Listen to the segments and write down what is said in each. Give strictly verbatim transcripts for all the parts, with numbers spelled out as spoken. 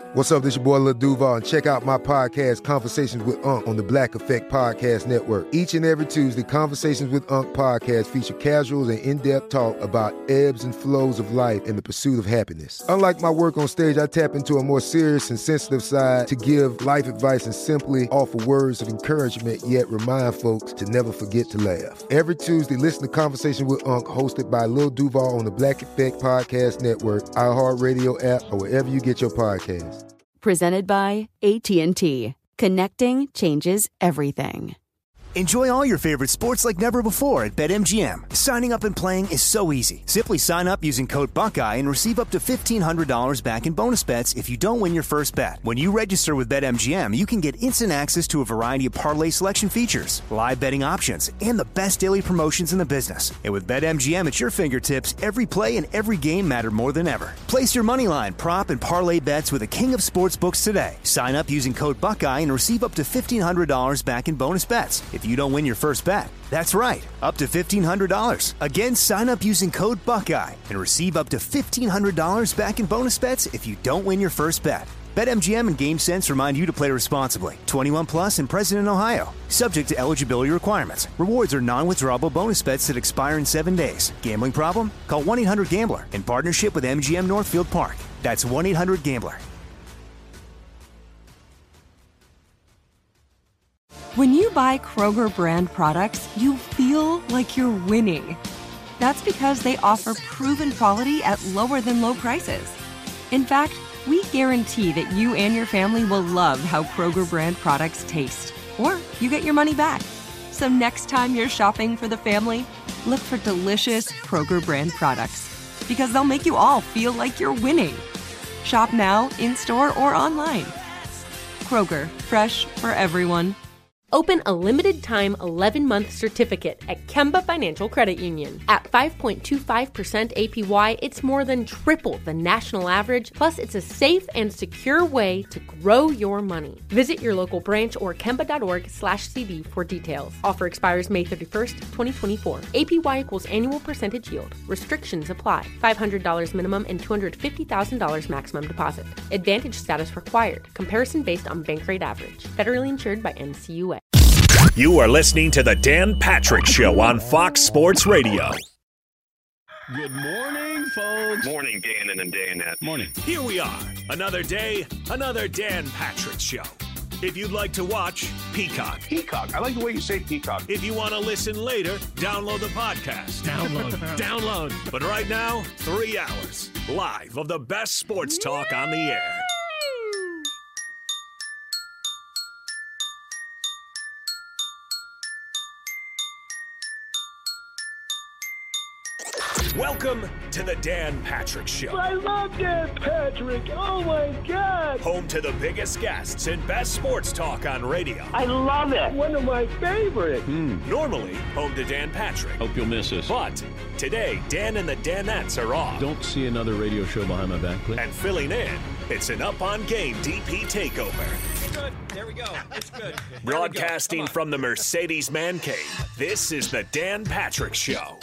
What's up, this your boy Lil Duval, and check out my podcast, Conversations with Unc, on the Black Effect Podcast Network. Each and every Tuesday, Conversations with Unc podcast feature casuals and in-depth talk about ebbs and flows of life and the pursuit of happiness. Unlike my work on stage, I tap into a more serious and sensitive side to give life advice and simply offer words of encouragement, yet remind folks to never forget to laugh. Every Tuesday, listen to Conversations with Unc, hosted by Lil Duval on the Black Effect Podcast Network, iHeartRadio app, or wherever you get your podcasts. Presented by A T and T. Connecting changes everything. Enjoy all your favorite sports like never before at BetMGM. Signing up and playing is so easy. Simply sign up using code Buckeye and receive up to fifteen hundred dollars back in bonus bets if you don't win your first bet. When you register with BetMGM, you can get instant access to a variety of parlay selection features, live betting options, and the best daily promotions in the business. And with BetMGM at your fingertips, every play and every game matter more than ever. Place your moneyline, prop, and parlay bets with the king of sportsbooks today. Sign up using code Buckeye and receive up to fifteen hundred dollars back in bonus bets if you don't win your first bet. That's right, up to fifteen hundred dollars. Again, sign up using code Buckeye and receive up to fifteen hundred dollars back in bonus bets if you don't win your first bet. BetMGM and GameSense remind you to play responsibly. twenty-one plus and present in Ohio. Subject to eligibility requirements. Rewards are non-withdrawable bonus bets that expire in seven days. Gambling problem? Call one eight hundred gambler in partnership with M G M Northfield Park. That's one eight hundred gambler. When you buy Kroger brand products, you feel like you're winning. That's because they offer proven quality at lower than low prices. In fact, we guarantee that you and your family will love how Kroger brand products taste, or you get your money back. So next time you're shopping for the family, look for delicious Kroger brand products, because they'll make you all feel like you're winning. Shop now, in-store, or online. Kroger, fresh for everyone. Open a limited-time eleven-month certificate at Kemba Financial Credit Union. At five point two five percent A P Y, it's more than triple the national average, plus it's a safe and secure way to grow your money. Visit your local branch or kemba.org slash CD for details. Offer expires May thirty-first, twenty twenty-four. A P Y equals annual percentage yield. Restrictions apply. five hundred dollars minimum and two hundred fifty thousand dollars maximum deposit. Advantage status required. Comparison based on bank rate average. Federally insured by N C U A. You are listening to the Dan Patrick Show on Fox Sports Radio. Good morning, folks. Morning, Dan and Danette. Morning. Here we are. Another day, another Dan Patrick Show. If you'd like to watch, Peacock. Peacock. I like the way you say Peacock. If you want to listen later, download the podcast. Download. Download. But right now, three hours live of the best sports talk on the air. Welcome to the Dan Patrick Show. I love Dan Patrick. Oh, my God. Home to the biggest guests and best sports talk on radio. I love it. One of my favorites. Mm. Normally, home to Dan Patrick. Hope you'll miss us. But today, Dan and the Danettes are off. Don't see another radio show behind my back, please. And filling in, it's an up-on-game D P takeover. Good. There we go. It's good. Broadcasting from the Mercedes Man Cave, this is the Dan Patrick Show.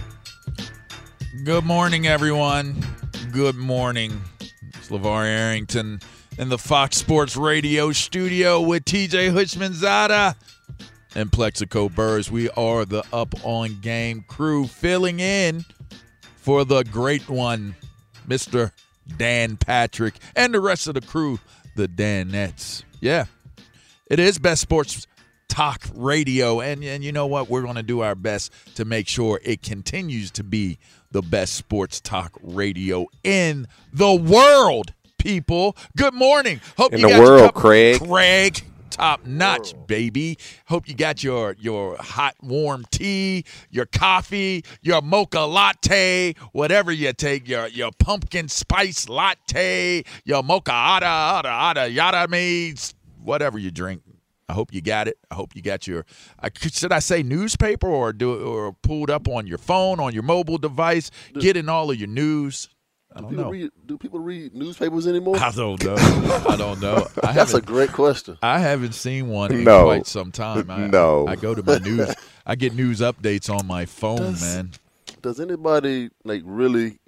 Good morning, everyone. Good morning. It's LeVar Arrington in the Fox Sports Radio studio with T J Hushmanzada and Plexico Burrs. We are the Up On Game crew filling in for the great one, Mister Dan Patrick, and the rest of the crew, the Danettes. Yeah, it is Best Sports Talk Radio, and, and you know what? We're going to do our best to make sure it continues to be the best sports talk radio in the world, people. Good morning. Hope in you the got world, your cup- Craig. Craig, top notch, baby. Hope you got your your hot, warm tea, your coffee, your mocha latte, whatever you take, your your pumpkin spice latte, your mocha ada, ada, ada, yada means, whatever you drink. I hope you got it. I hope you got your, uh, should I say newspaper or do or pulled up on your phone, on your mobile device, do, getting all of your news. I don't do people know. Read, do people read newspapers anymore? I don't know. I don't know. I That's a great question. I haven't seen one in no. quite some time. I, no. I, I go to my news. I get news updates on my phone, does, man. Does anybody like really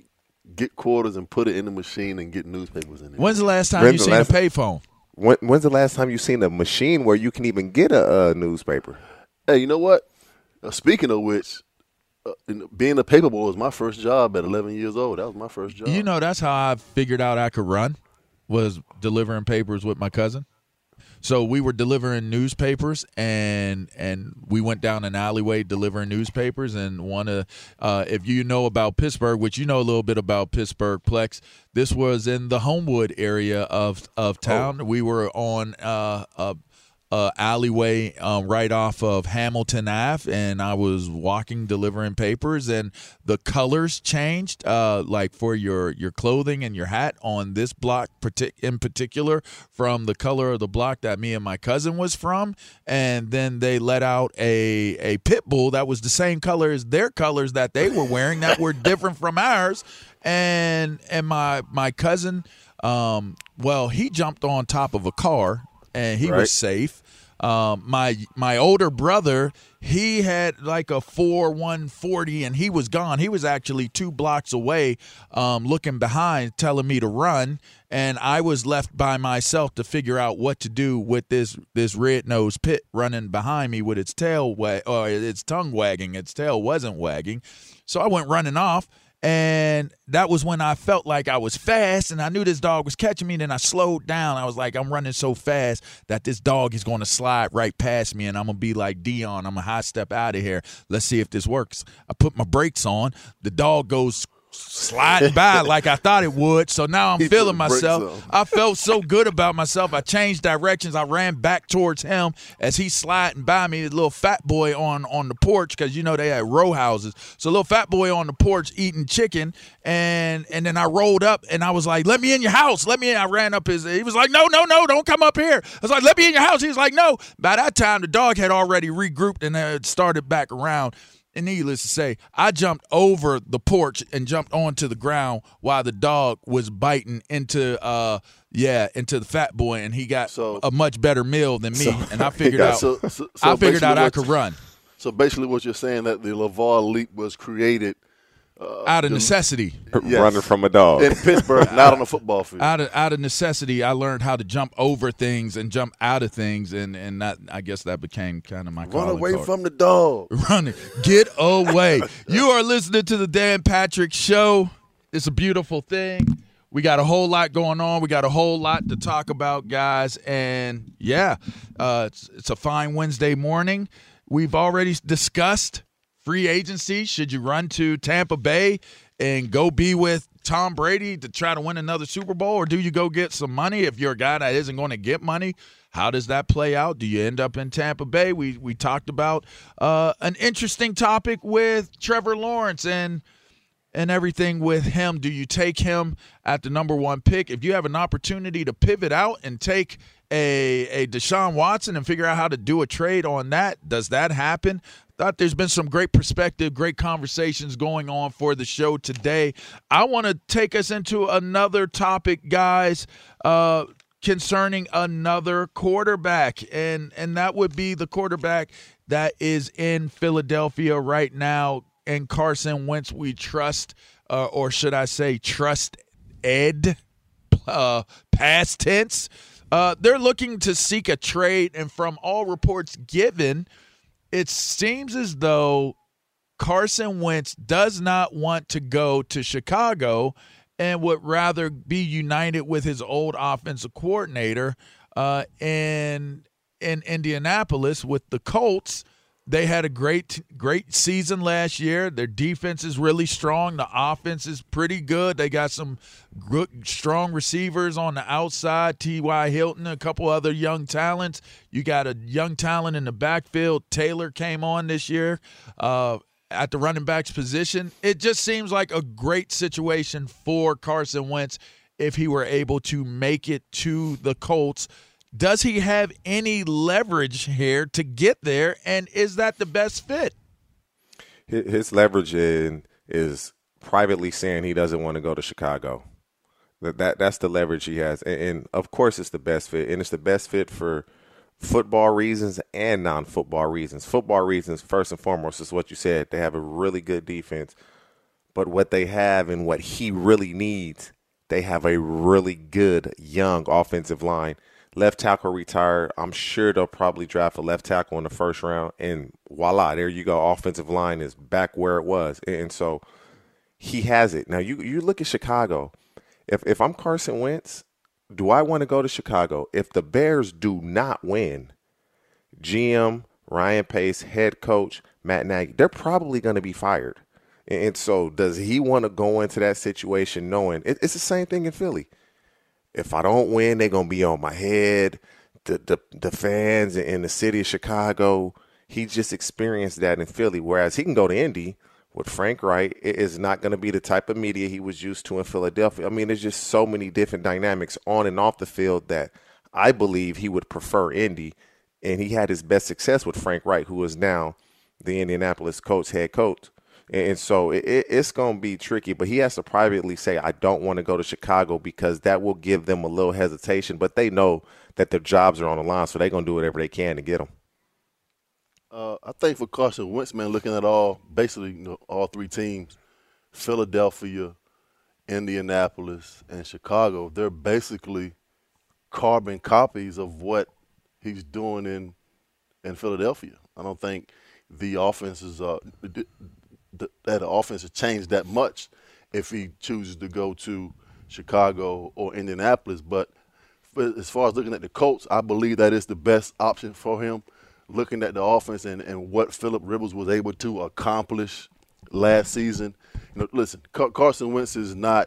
get quarters and put it in the machine and get newspapers in it. When's the last time When's you the seen last- a payphone? When, when's the last time you seen a machine where you can even get a, a newspaper? Hey, you know what? Uh, speaking of which, uh, being a paper boy was my first job at eleven years old. That was my first job. You know, that's how I figured out I could run, was delivering papers with my cousin. So we were delivering newspapers, and and we went down an alleyway delivering newspapers. And one of, uh, if you know about Pittsburgh, which you know a little bit about Pittsburgh Plex, this was in the Homewood area of of town. Oh. We were on uh, a, a alleyway um, right off of Hamilton Avenue, and I was walking delivering papers, and the colors changed, uh, like for your your clothing and your hat on this block in particular, from the color of the block that me and my cousin was from. And then they let out a a pit bull that was the same color as their colors that they were wearing that were different from ours. And and my my cousin, um, well, he jumped on top of a car and he right. was safe. Um, my my older brother, he had like a four one forty, and he was gone. He was actually two blocks away, um, looking behind, telling me to run, and I was left by myself to figure out what to do with this this red-nosed pit running behind me with its tail wa- or its tongue wagging. Its tail wasn't wagging, so I went running off. And that was when I felt like I was fast, and I knew this dog was catching me. Then I slowed down. I was like, I'm running so fast that this dog is going to slide right past me, and I'm going to be like Dion. I'm going to high step out of here. Let's see if this works. I put my brakes on. The dog goes sliding by like I thought it would. So now I'm he feeling myself. I felt so good about myself. I changed directions. I ran back towards him as he's sliding by me. The little fat boy on, on the porch, because, you know, they had row houses. So little fat boy on the porch eating chicken. And and then I rolled up and I was like, let me in your house. Let me in. I ran up his. He was like, no, no, no, don't come up here. I was like, let me in your house. He was like, no. By that time, the dog had already regrouped and had started back around. And needless to say, I jumped over the porch and jumped onto the ground while the dog was biting into, uh, yeah, into the fat boy, and he got so, a much better meal than me. So, and I figured yeah, out, so, so, so I figured out I could run. So basically, what you're saying that the LeVar leap was created uh, out of necessity, yes. running from a dog in Pittsburgh, not on the football field. Out of out of necessity, I learned how to jump over things and jump out of things, and and that I guess that became kind of my run away card. from the dog. Running, get away. You are listening to the Dan Patrick Show. It's a beautiful thing. We got a whole lot going on. We got a whole lot to talk about, guys, and yeah, uh, it's it's a fine Wednesday morning. We've already discussed free agency. Should you run to Tampa Bay and go be with Tom Brady to try to win another Super Bowl, or do you go get some money? If you're a guy that isn't going to get money, how does that play out? Do you end up in Tampa Bay? We we talked about uh, an interesting topic with Trevor Lawrence and and everything with him. Do you take him at the number one pick? If you have an opportunity to pivot out and take a a Deshaun Watson and figure out how to do a trade on that, does that happen? Thought there's been some great perspective, great conversations going on for the show today. I want to take us into another topic, guys, uh, concerning another quarterback, and and that would be the quarterback that is in Philadelphia right now, and Carson Wentz. We trust, uh, or should I say trust Ed, uh, past tense. Uh, they're looking to seek a trade, and from all reports given, it seems as though Carson Wentz does not want to go to Chicago and would rather be united with his old offensive coordinator uh, in in Indianapolis with the Colts. They had a great, great season last year. Their defense is really strong. The offense is pretty good. They got some good, strong receivers on the outside, T Y. Hilton, a couple other young talents. You got a young talent in the backfield. Taylor came on this year uh, at the running backs position. It just seems like a great situation for Carson Wentz if he were able to make it to the Colts. Does he have any leverage here to get there, and is that the best fit? His leverage in, is privately saying he doesn't want to go to Chicago. That, that That's the leverage he has. And, and, of course, it's the best fit, and it's the best fit for football reasons and non-football reasons. Football reasons, first and foremost, is what you said. They have a really good defense. But what they have and what he really needs, they have a really good young offensive line. Left tackle retired. I'm sure they'll probably draft a left tackle in the first round. And voila, there you go. Offensive line is back where it was. And so he has it. Now, you, you look at Chicago. If if I'm Carson Wentz, do I want to go to Chicago? If the Bears do not win, G M, Ryan Pace, head coach, Matt Nagy, they're probably going to be fired. And so does he want to go into that situation knowing it, it's the same thing in Philly? If I don't win, they're going to be on my head. The, the the fans in the city of Chicago, he just experienced that in Philly. Whereas he can go to Indy with Frank Wright. It is not going to be the type of media he was used to in Philadelphia. I mean, there's just so many different dynamics on and off the field that I believe he would prefer Indy. And he had his best success with Frank Wright, who is now the Indianapolis Colts head coach. And so it, it, it's going to be tricky, but he has to privately say, I don't want to go to Chicago, because that will give them a little hesitation. But they know that their jobs are on the line, so they're going to do whatever they can to get them. Uh, I think for Carson Wentz, man, looking at all, basically, you know, all three teams, Philadelphia, Indianapolis, and Chicago, they're basically carbon copies of what he's doing in in Philadelphia. I don't think the offenses are – that the offense has changed that much if he chooses to go to Chicago or Indianapolis. But as far as looking at the Colts, I believe that is the best option for him, looking at the offense and, and what Phillip Rivers was able to accomplish last season. You know, listen, Car- Carson Wentz is not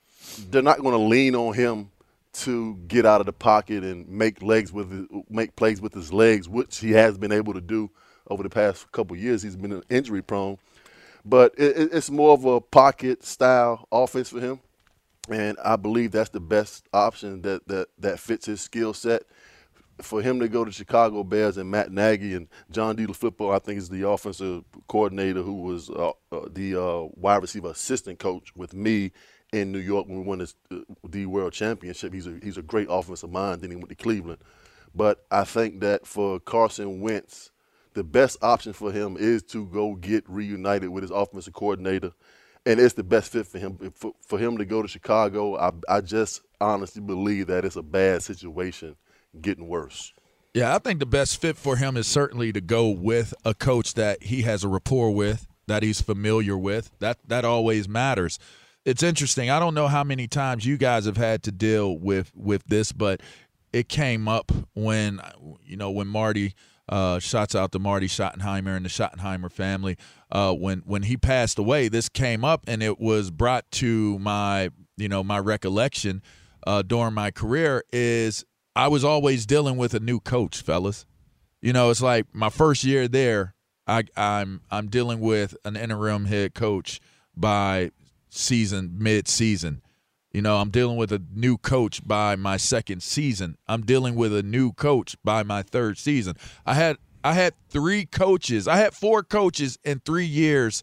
– they're not going to lean on him to get out of the pocket and make legs with his, make plays with his legs, which he has been able to do over the past couple of years. He's been injury prone. But it, it's more of a pocket-style offense for him, and I believe that's the best option that that, that fits his skill set. For him to go to Chicago Bears and Matt Nagy and John DeFilippo, I think is the offensive coordinator who was uh, uh, the uh, wide receiver assistant coach with me in New York when we won this, uh, the World Championship. He's a, he's a great offensive mind. Then he went to Cleveland. But I think that for Carson Wentz, the best option for him is to go get reunited with his offensive coordinator, and it's the best fit for him. For, for him to go to Chicago, I, I just honestly believe that it's a bad situation getting worse. Yeah, I think the best fit for him is certainly to go with a coach that he has a rapport with, that he's familiar with. That that always matters. It's interesting. I don't know how many times you guys have had to deal with, with this, but it came up when, you know, when Marty – Uh, shouts out to Marty Schottenheimer and the Schottenheimer family. Uh, when when he passed away, this came up, and it was brought to my you know my recollection uh, during my career. Is I was always dealing with a new coach, fellas. You know, it's like my first year there, I, I'm I'm dealing with an interim head coach by season mid-season. You know, I'm dealing with a new coach by my second season. I'm dealing with a new coach by my third season. I had I had three coaches. I had four coaches in three years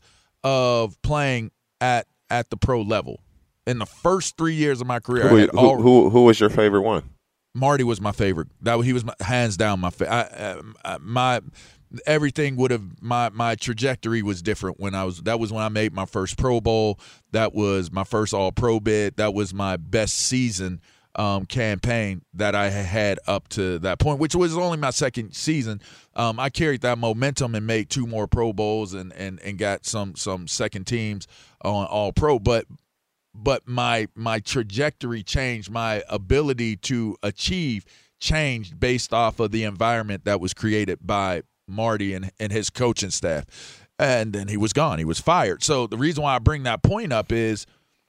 of playing at at the pro level. In the first three years of my career, who, I had who, all, who, who was your favorite one? Marty was my favorite. That he was my, hands down my favorite. My everything would have my my trajectory was different when I was that was when I made my first Pro Bowl. That was my first All Pro bid. That was my best season um, campaign that I had up to that point, which was only my second season. Um, I carried that momentum and made two more Pro Bowls and and and got some some second teams on All Pro. But but my my trajectory changed. My ability to achieve changed based off of the environment that was created by Marty and, and his coaching staff. And then he was gone. He was fired. So the reason why I bring that point up is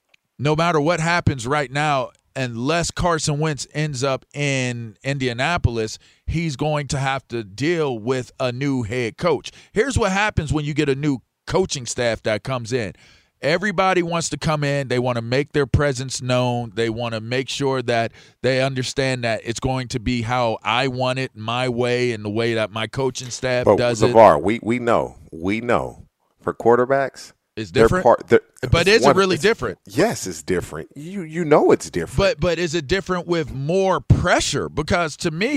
no matter what happens right now, unless Carson Wentz ends up in Indianapolis, he's going to have to deal with a new head coach. Here's what happens when you get a new coaching staff that comes in. Everybody wants to come in. They want to make their presence known. They want to make sure that they understand that it's going to be how I want it, my way, and the way that my coaching staff but does LeVar, it. we we know, we know. For quarterbacks, it's different. Part, but is it really different? Yes, it's different. You you know it's different. But but is it different with more pressure? Because to me,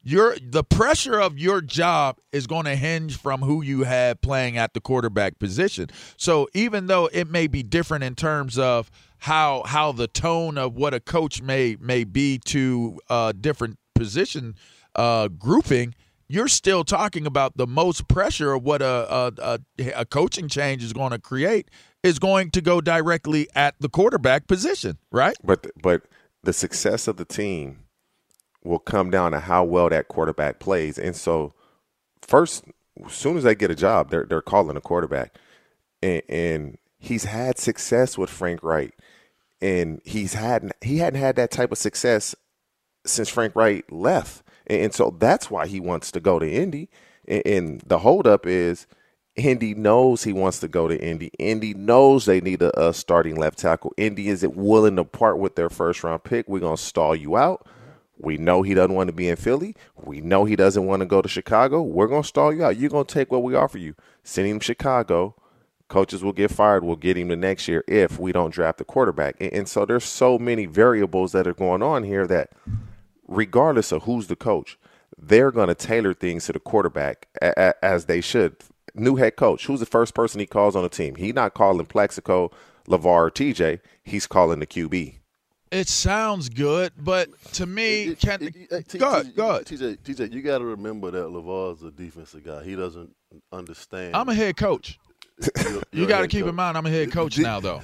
Your the pressure of your job is going to hinge from who you have playing at the quarterback position. So even though it may be different in terms of how how the tone of what a coach may may be to uh, different position uh, grouping, you're still talking about the most pressure of what a a, a, a coaching change is going to create is going to go directly at the quarterback position, right? But but the success of the team will come down to how well that quarterback plays. And so first, as soon as they get a job, they're they're calling a quarterback. And, and he's had success with Frank Wright. And he's had he hadn't had that type of success since Frank Wright left. And, and so that's why he wants to go to Indy. And, and the holdup is Indy knows he wants to go to Indy. Indy knows they need a, a starting left tackle. Indy isn't willing to part with their first-round pick. We're going to stall you out. We know he doesn't want to be in Philly. We know he doesn't want to go to Chicago. We're going to stall you out. You're going to take what we offer you. Send him to Chicago. Coaches will get fired. We'll get him the next year if we don't draft a quarterback. And, and so there's so many variables that are going on here that regardless of who's the coach, they're going to tailor things to the quarterback a, a, as they should. New head coach, who's the first person he calls on the team? He's not calling Plaxico, LeVar, or T J. He's calling the Q B. It sounds good, but to me, it, can it, it, it, go ahead, go ahead. T J, T J, you got to remember that LeVar's a defensive guy. He doesn't understand. I'm a head coach. You're, you're you got to keep coach. in mind I'm a head coach De- now, though.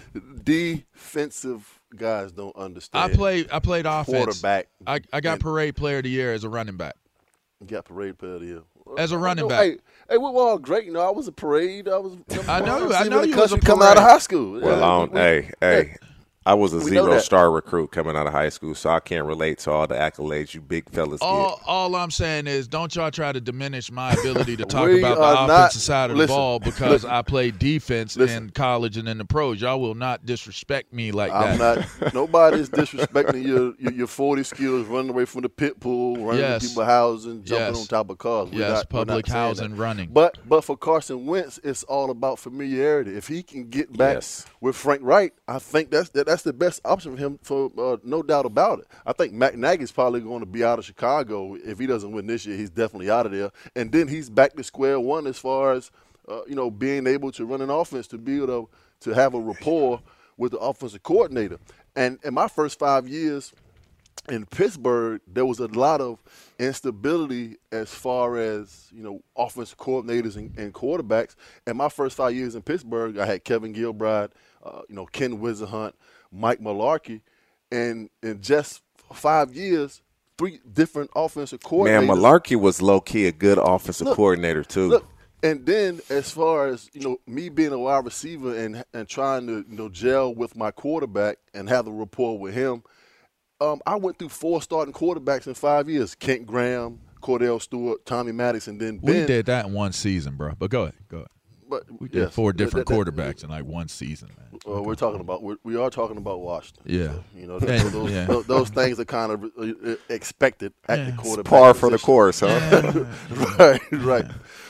Defensive guys don't understand. I play. I played offense. Quarterback. I, I got parade player of the year as a running back. You got parade player of the year as a running know, back. Hey, hey, we were all great. You know, I was a parade. I was. I know. I know you was a parade. Coming out of high school. Well, yeah, on, we, hey, we, hey. I was a We know zero-star recruit coming out of high school, so I can't relate to all the accolades you big fellas all, get. All I'm saying is don't y'all try to diminish my ability to talk We about the are offensive not- side of listen, the ball because listen. I played defense Listen. in college and in the pros. Y'all will not disrespect me like I'm that. not. Nobody's disrespecting your, your your forty skills, running away from the pit bull, running Yes. to people's houses, jumping Yes. on top of cars. We're Yes, not- we're not public saying housing that. running. But but for Carson Wentz, it's all about familiarity. If he can get back Yes. with Frank Wright, I think that's that, that's the best option for him. For uh, no doubt about it. I think Matt Nagy's probably going to be out of Chicago if he doesn't win this year. He's definitely out of there, and then he's back to square one as far as uh, you know being able to run an offense, to be able to to have a rapport with the offensive coordinator. And in my first five years in Pittsburgh, there was a lot of instability as far as, you know, offensive coordinators and, and quarterbacks. In my first five years in Pittsburgh, I had Kevin Gilbride, uh, you know, Ken Wisenhunt, Mike Mularkey, and in just five years, three different offensive coordinators. Man, Mularkey was low-key a good offensive Look, coordinator, too. Look, and then as far as, you know, me being a wide receiver and and trying to, you know, gel with my quarterback and have a rapport with him, um, I went through four starting quarterbacks in five years. Kent Graham, Cordell Stewart, Tommy Maddox, and then Ben. We did that in one season, bro. But go ahead, go ahead. But, We did yes, four different that- that- quarterbacks in like one season, man. Well, we're talking about we're, we are talking about Washington. Yeah. So, you know, And- those, those, yeah. those, those things are kind of uh, expected at Yeah. the It's quarterback. Par for the position. course, huh? right, right.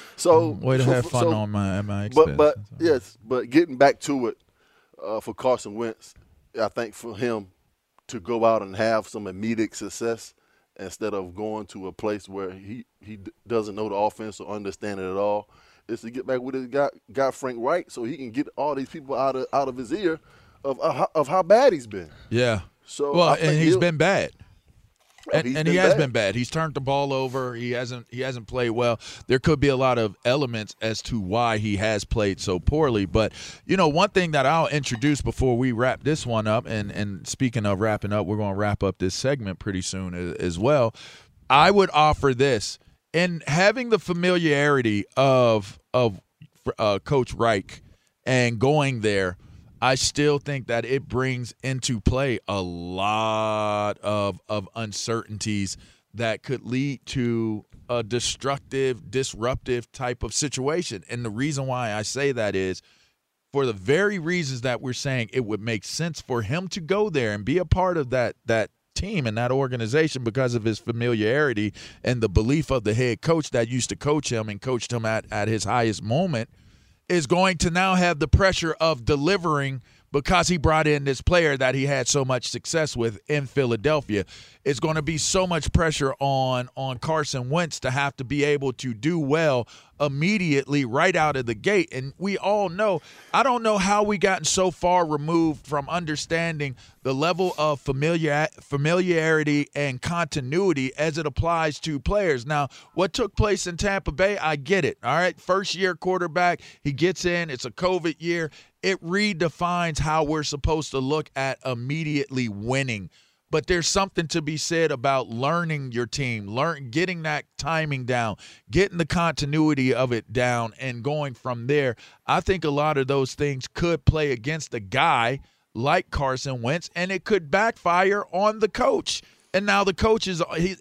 So Way to so, have fun so, on my at my But expense. but yes, but getting back to it uh, for Carson Wentz, I think for him to go out and have some immediate success instead of going to a place where he, he d- doesn't know the offense or understand it at all, is to get back with his guy, guy Frank Wright, so he can get all these people out of out of his ear of of, how- of how bad he's been. Yeah. So well, I and think he's he'll- been bad. And, he's and been he has bad. been bad. He's turned the ball over. He hasn't. He hasn't played well. There could be a lot of elements as to why he has played so poorly. But you know, one thing that I'll introduce before we wrap this one up, and and speaking of wrapping up, we're going to wrap up this segment pretty soon as, as well. I would offer this in having the familiarity of of uh, Coach Reich and going there. I still think that it brings into play a lot of of uncertainties that could lead to a destructive, disruptive type of situation. And the reason why I say that is for the very reasons that we're saying it would make sense for him to go there and be a part of that that team and that organization because of his familiarity and the belief of the head coach that used to coach him and coached him at, at his highest moment, is going to now have the pressure of delivering because he brought in this player that he had so much success with in Philadelphia. it's going to be so much pressure on on Carson Wentz to have to be able to do well immediately right out of the gate. And we all know, I don't know how we gotten so far removed from understanding the level of familiar, familiarity and continuity as it applies to players. Now, what took place in Tampa Bay, I get it. All right, first-year quarterback, he gets in. It's a COVID year. It redefines how we're supposed to look at immediately winning. But there's something to be said about learning your team, learn, getting that timing down, getting the continuity of it down, and going from there. I think a lot of those things could play against a guy like Carson Wentz, and it could backfire on the coach. And now the coach is he,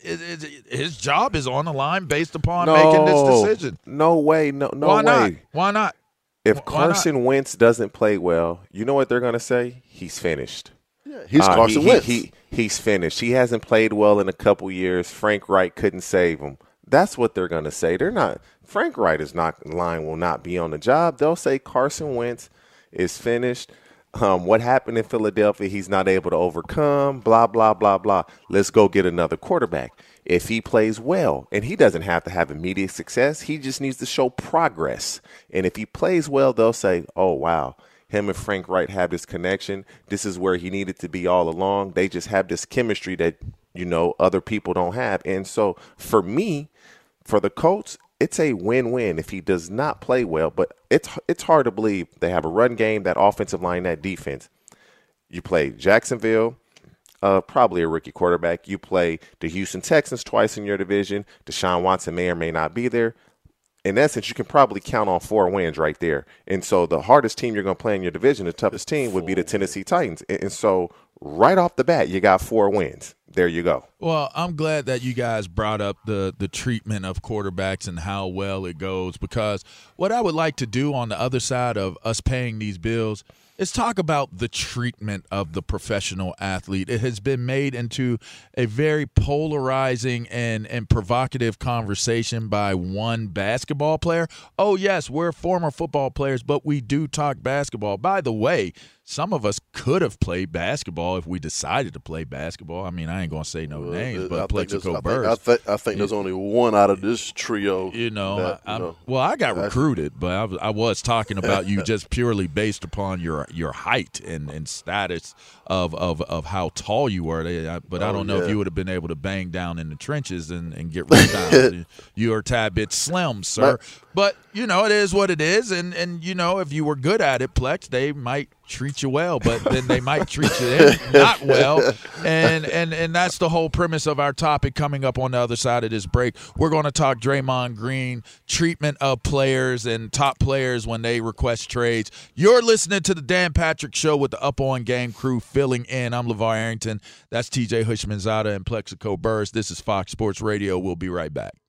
his job is on the line based upon no, making this decision. No way, no, no Why way. Not? Why not? If Why Carson not? Wentz doesn't play well, you know what they're going to say? He's finished. Yeah, he's uh, Carson he, Wentz. He, he, he's finished. He hasn't played well in a couple years. Frank Wright couldn't save him. That's what they're going to say. They're not. Frank Wright is not line will not be on the job. They'll say Carson Wentz is finished. Um, what happened in Philadelphia, he's not able to overcome, blah, blah, blah, blah. Let's go get another quarterback. If he plays well, and he doesn't have to have immediate success, he just needs to show progress. And if he plays well, they'll say, oh, wow, him and Frank Wright have this connection. This is where he needed to be all along. They just have this chemistry that, you know, other people don't have. And so for me, for the Colts, it's a win-win if he does not play well, but it's it's hard to believe they have a run game, that offensive line, that defense. You play Jacksonville, uh, probably a rookie quarterback. You play the Houston Texans twice in your division. Deshaun Watson may or may not be there. In essence, you can probably count on four wins right there. And so the hardest team you're going to play in your division, the toughest team, would be the Tennessee Titans. And, and so right off the bat, you got four wins. There you go. Well, I'm glad that you guys brought up the the treatment of quarterbacks and how well it goes, because what I would like to do on the other side of us paying these bills is talk about the treatment of the professional athlete. It has been made into a very polarizing and, and provocative conversation by one basketball player. Oh, yes, we're former football players, but we do talk basketball. By the way, some of us could have played basketball if we decided to play basketball. I mean, I ain't going to say no well, names, I but Plexico Burress. I think, I think there's only one out of this trio. You know, that, I, you know well, I got recruited, but I was, I was talking about you just purely based upon your your height and, and status of, of, of how tall you were. But I don't know oh, yeah. if you would have been able to bang down in the trenches and, and get rebounded. You're a tad bit slim, sir. But, but, you know, it is what it is. And, and, you know, if you were good at it, Plex, they might treat you well, but then they might treat you not well. And, and, and that's the whole premise of our topic coming up on the other side of this break. We're going to talk Draymond Green, treatment of players and top players when they request trades. You're listening to the Dan Patrick Show with the Up On Game crew filling in. I'm LeVar Arrington. That's T J Hushmanzada and Plexico Burress. This is Fox Sports Radio. We'll be right back.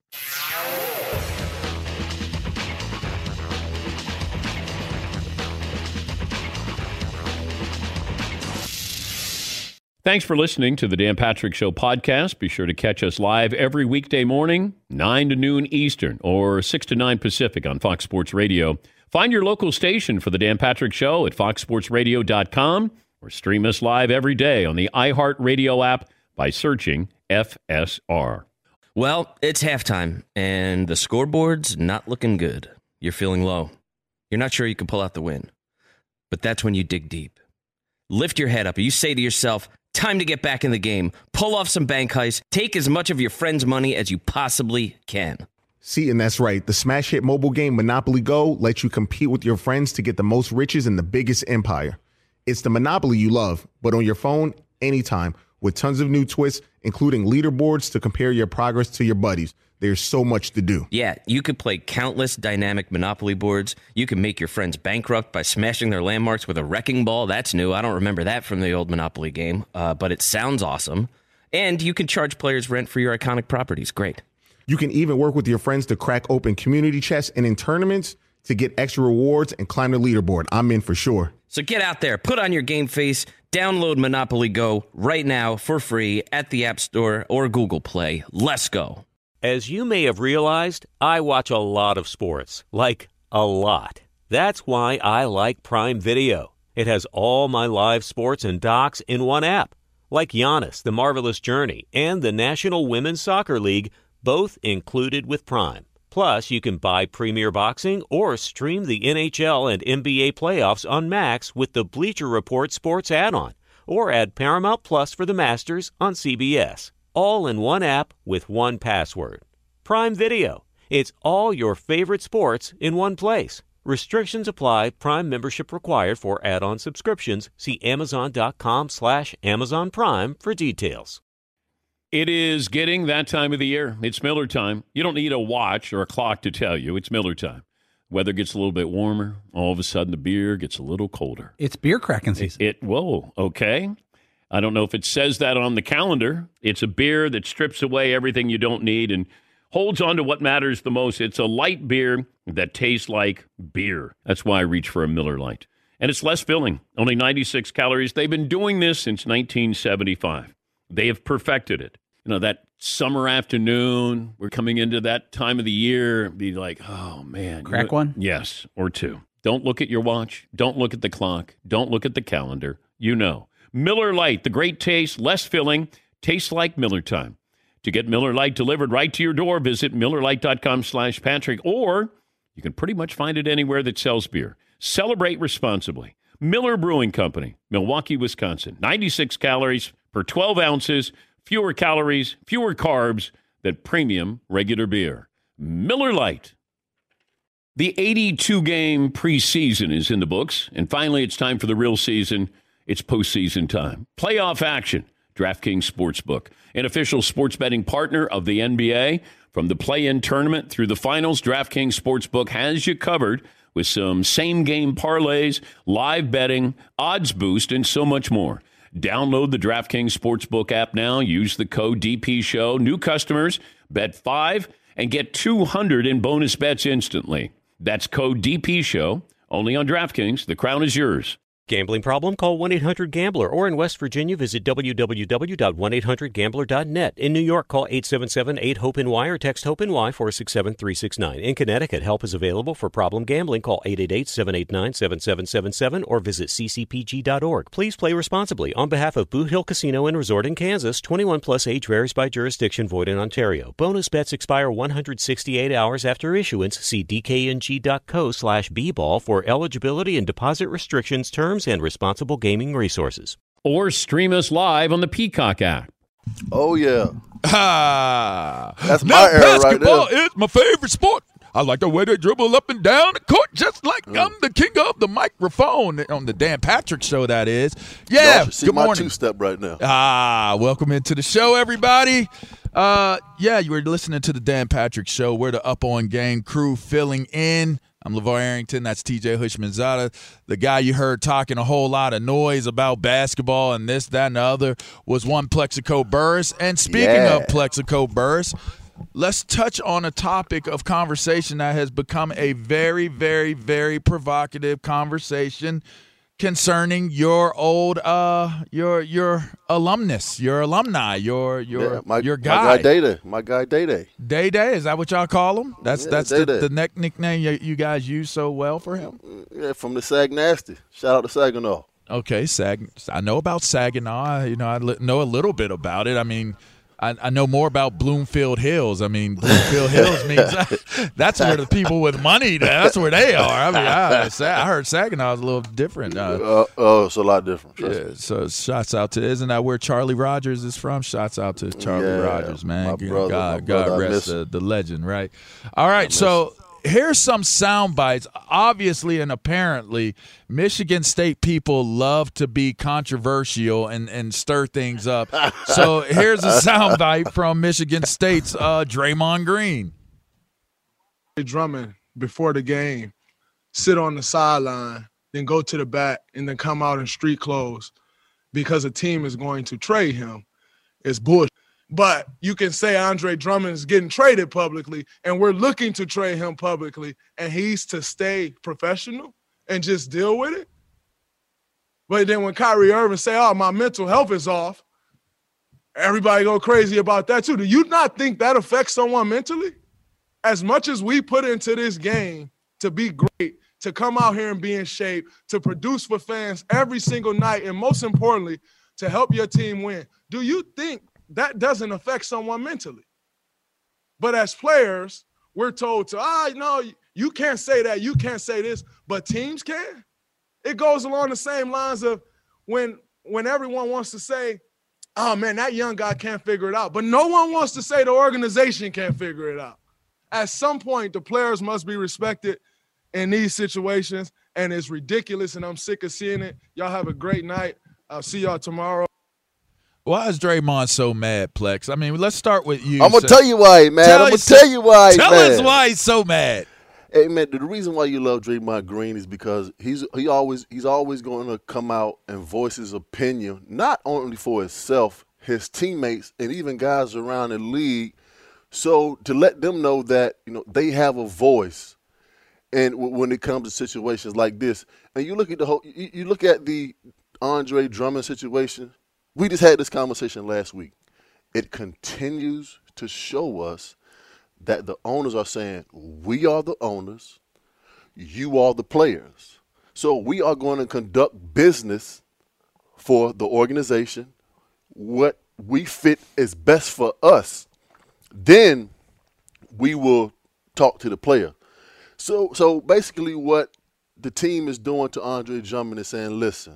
Thanks for listening to the Dan Patrick Show podcast. Be sure to catch us live every weekday morning, nine to noon Eastern or six to nine Pacific on Fox Sports Radio. Find your local station for the Dan Patrick Show at fox sports radio dot com or stream us live every day on the iHeartRadio app by searching F S R. Well, it's halftime, and the scoreboard's not looking good. You're feeling low. You're not sure you can pull out the win. But that's when you dig deep. Lift your head up, and you say to yourself, time to get back in the game. Pull off some bank heists. Take as much of your friend's money as you possibly can. See, and that's right. The smash hit mobile game Monopoly Go lets you compete with your friends to get the most riches in the biggest empire. It's the Monopoly you love, but on your phone, anytime, with tons of new twists, including leaderboards to compare your progress to your buddies. There's so much to do. Yeah, you could play countless dynamic Monopoly boards. You can make your friends bankrupt by smashing their landmarks with a wrecking ball. That's new. I don't remember that from the old Monopoly game, uh, but it sounds awesome. And you can charge players rent for your iconic properties. Great. You can even work with your friends to crack open community chests and in tournaments to get extra rewards and climb the leaderboard. I'm in for sure. So get out there, put on your game face, download Monopoly Go right now for free at the App Store or Google Play. Let's go. As you may have realized, I watch a lot of sports, like a lot. That's why I like Prime Video. It has all my live sports and docs in one app. like Giannis, The Marvelous Journey, and the National Women's Soccer League, both included with Prime. Plus, you can buy Premier Boxing or stream the N H L and N B A playoffs on Max with the Bleacher Report Sports add-on, or add Paramount Plus for the Masters on C B S. All in one app with one password. Prime Video. It's all your favorite sports in one place. Restrictions apply. Prime membership required for add-on subscriptions. See Amazon.com slash Amazon Prime for details. It is getting that time of the year. It's Miller time. You don't need a watch or a clock to tell you. It's Miller time. Weather gets a little bit warmer. All of a sudden, the beer gets a little colder. It's beer cracking season. It, it whoa, okay. I don't know if it says that on the calendar. It's a beer that strips away everything you don't need and holds on to what matters the most. It's a light beer that tastes like beer. That's why I reach for a Miller Lite. And it's less filling, only ninety-six calories. They've been doing this since nineteen seventy-five. They have perfected it. You know, that summer afternoon, we're coming into that time of the year, be like, oh, man. Crack you know, one? Yes, or two. Don't look at your watch. Don't look at the clock. Don't look at the calendar. You know. Miller Lite, the great taste, less filling, tastes like Miller time. To get Miller Lite delivered right to your door, visit MillerLite.com slash Patrick, or you can pretty much find it anywhere that sells beer. Celebrate responsibly. Miller Brewing Company, Milwaukee, Wisconsin. ninety-six calories per twelve ounces, fewer calories, fewer carbs than premium regular beer. Miller Lite. The eighty-two game preseason is in the books, and finally it's time for the real season. It's postseason time. Playoff action. DraftKings Sportsbook, an official sports betting partner of the N B A. From the play-in tournament through the finals, DraftKings Sportsbook has you covered with some same-game parlays, live betting, odds boost, and so much more. Download the DraftKings Sportsbook app now. Use the code D P Show. New customers, bet five and get two hundred in bonus bets instantly. That's code D P Show, only on DraftKings. The crown is yours. Gambling problem? Call one eight hundred gambler, or in West Virginia, visit w w w dot one eight hundred gambler dot net. In New York, call eight seven seven eight hope N Y or text HOPE-NY four six seven three six nine. In Connecticut, help is available for problem gambling. Call eight eight eight seven eight nine seven seven seven seven or visit c c p g dot org. Please play responsibly. On behalf of Boot Hill Casino and Resort in Kansas, twenty-one plus age varies by jurisdiction, void in Ontario. Bonus bets expire one hundred sixty-eight hours after issuance. See d k n g dot co slash b ball for eligibility and deposit restrictions, terms, and responsible gaming resources. Or stream us live on the Peacock app. Oh, yeah. Ah, That's now my era right basketball there. is my favorite sport. I like the way they dribble up and down the court, just like Mm. I'm the king of the microphone on the Dan Patrick Show. That is, yeah. Y'all should see Good my morning. two-step right now. Ah, welcome into the show, everybody. Uh, yeah, you were listening to the Dan Patrick Show. We're the Up On Game crew filling in. I'm LeVar Arrington. That's T J Hushmanzada. The guy you heard talking a whole lot of noise about basketball and this, that, and the other was one Plexico Burris. And speaking Yeah. of Plexico Burris, let's touch on a topic of conversation that has become a very, very, very provocative conversation concerning your old, uh, your your alumnus, your alumni, your your Yeah, my, your my guy. guy Day Day. My guy Day Day. Day Day, is that what y'all call him? That's Yeah, that's the, Day Day. the neck nickname you, you guys use so well for him. Yeah, from the Sag Nasty. Shout out to Saginaw. Okay, Sag. I know about Saginaw. You know, I li- know a little bit about it. I mean, I, I know more about Bloomfield Hills. I mean, Bloomfield Hills means that's where the people with money. That's where they are. I mean, I, I heard Saginaw is a little different. Uh, Uh, oh, it's a lot different. Trust yeah, me. so shouts out to, isn't that where Charlie Rogers is from? Shouts out to Charlie Yeah, Rogers, man. my brother, God, my God brother, I rest miss the, him. the legend, right? All right, so here's some sound bites. Obviously and apparently, Michigan State people love to be controversial and, and stir things up. So here's a sound bite from Michigan State's uh, Draymond Green. Drummond before the game, sit on the sideline, then go to the back, and then come out in street clothes because a team is going to trade him. It's bullshit. But you can say Andre Drummond is getting traded publicly, and we're looking to trade him publicly, and he's to stay professional and just deal with it. But then when Kyrie Irving say, oh, my mental health is off, everybody go crazy about that too. Do you not think that affects someone mentally? As much as we put into this game to be great, to come out here and be in shape, to produce for fans every single night, and most importantly, to help your team win, do you think that doesn't affect someone mentally? But as players, we're told to, ah, no, you can't say that, you can't say this, but teams can. It goes along the same lines of when when everyone wants to say, oh, man, that young guy can't figure it out. But no one wants to say the organization can't figure it out. At some point, the players must be respected in these situations, and it's ridiculous, and I'm sick of seeing it. Y'all have a great night. I'll see y'all tomorrow. Why is Draymond so mad, Plex? I mean, let's start with you. I'm going to tell you why, man. Tell I'm going to tell you why, tell man. Tell us why he's so mad. Hey, man, the reason why you love Draymond Green is because he's he always he's always going to come out and voice his opinion, not only for himself, his teammates, and even guys around the league. So to let them know that, you know, they have a voice, and w- when it comes to situations like this, and you look at the whole, you, you look at the Andre Drummond situation. We just had this conversation last week. It continues to show us that the owners are saying, we are the owners, you are the players. So we are going to conduct business for the organization, what we fit is best for us. Then we will talk to the player. So so basically what the team is doing to Andre Drummond is saying, listen,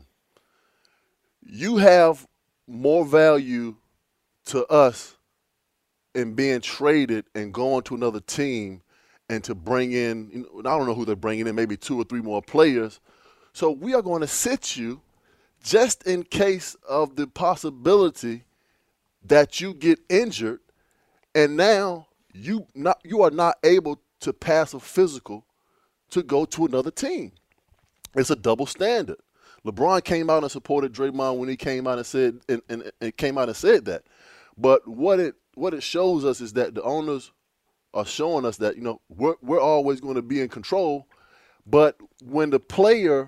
you have more value to us in being traded and going to another team and to bring in, you know, I don't know who they're bringing in, maybe two or three more players. So we are going to sit you just in case of the possibility that you get injured, and now you not you are not able to pass a physical to go to another team. It's a double standard. LeBron came out and supported Draymond when he came out and said and, and, and came out and said that. But what it what it shows us is that the owners are showing us that, you know, we're we're always going to be in control, but when the player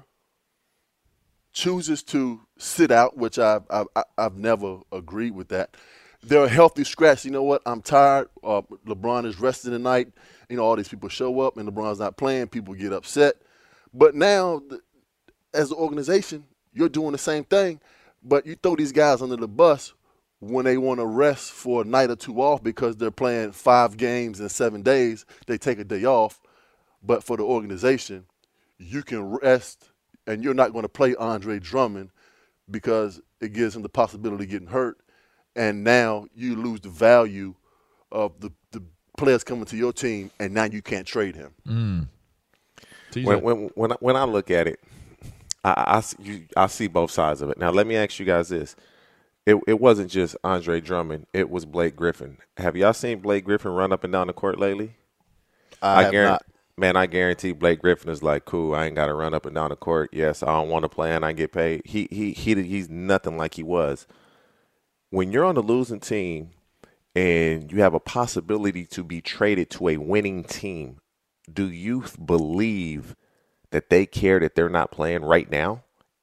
chooses to sit out, which I've, I've, I've never agreed with that, they're a healthy scratch. You know what? I'm tired. Uh, LeBron is resting tonight. You know, all these people show up and LeBron's not playing. People get upset. But now, as an organization, you're doing the same thing, but you throw these guys under the bus when they want to rest for a night or two off because they're playing five games in seven days. They take a day off. But for the organization, you can rest, and you're not going to play Andre Drummond because it gives him the possibility of getting hurt. And now you lose the value of the, the players coming to your team, and now you can't trade him. Mm. When, when, when, I, when I look at it, I, I, you, I see both sides of it. Now, let me ask you guys this. It, it wasn't just Andre Drummond. It was Blake Griffin. Have y'all seen Blake Griffin run up and down the court lately? I, I have guarantee, not. Man, I guarantee Blake Griffin is like, cool, I ain't got to run up and down the court. Yes, I don't want to play and I get paid. He he he He's nothing like he was. When you're on a losing team and you have a possibility to be traded to a winning team, do you believe that they care that they're not playing right now?